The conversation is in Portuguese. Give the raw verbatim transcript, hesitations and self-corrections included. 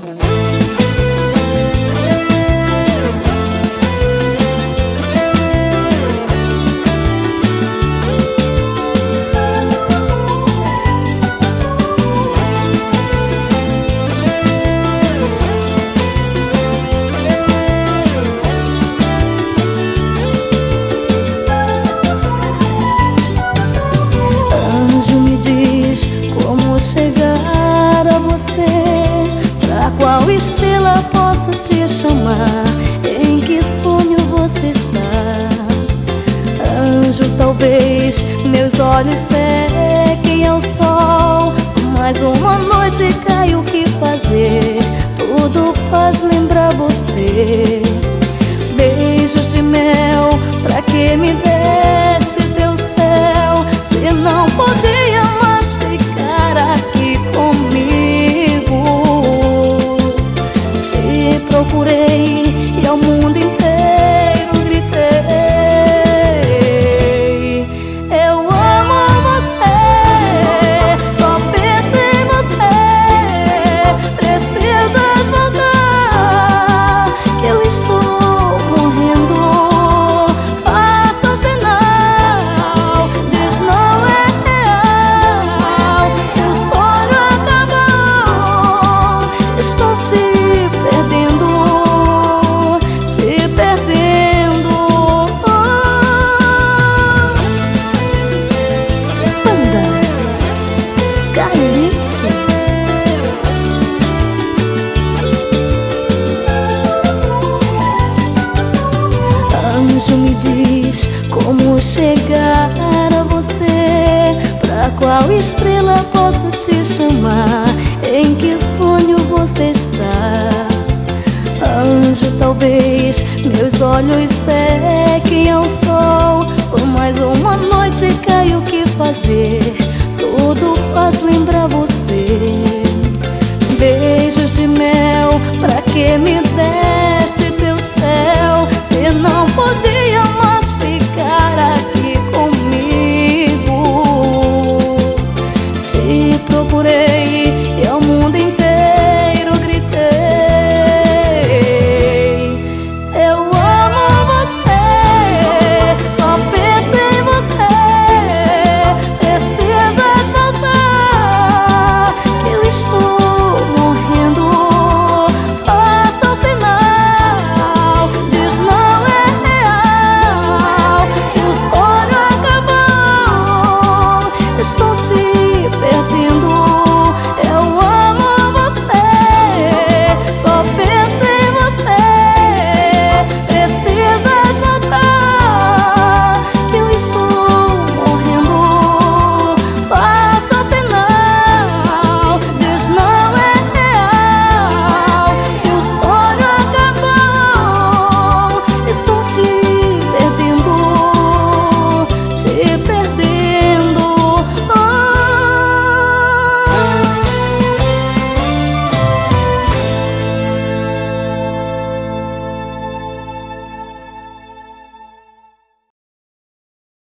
Qual estrela posso te chamar? Em que sonho você está? Anjo, talvez meus olhos sequem ao sol. Mais uma noite cai, o que fazer? Tudo faz lembrar você. Beijos de mel, pra que me desse teu céu? Se não podia mais ficar aqui comigo. Procurei e ao mundo inteiro gritei: eu amo você, só penso em você. Precisas voltar, que eu estou morrendo. Faça o sinal, diz não é real. Seu sonho acabou, estou te perdendo. Anjo, me diz como chegar a você. Pra qual estrela posso te chamar? Em que sonho você está? Anjo, talvez meus olhos sequem ao sol. Por mais uma noite cai, o que fazer?